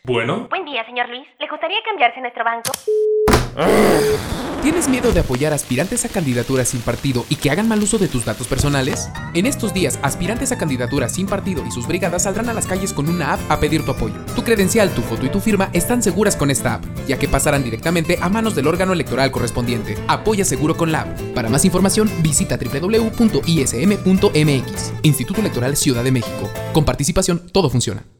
Bueno. Buen día, señor Luis. ¿Le gustaría cambiarse a nuestro banco? ¿Tienes miedo de apoyar aspirantes a candidaturas sin partido y que hagan mal uso de tus datos personales? En estos días, aspirantes a candidaturas sin partido y sus brigadas saldrán a las calles con una app a pedir tu apoyo. Tu credencial, tu foto y tu firma están seguras con esta app, ya que pasarán directamente a manos del órgano electoral correspondiente. Apoya seguro con la app. Para más información, visita www.ism.mx. Instituto Electoral Ciudad de México. Con participación, todo funciona.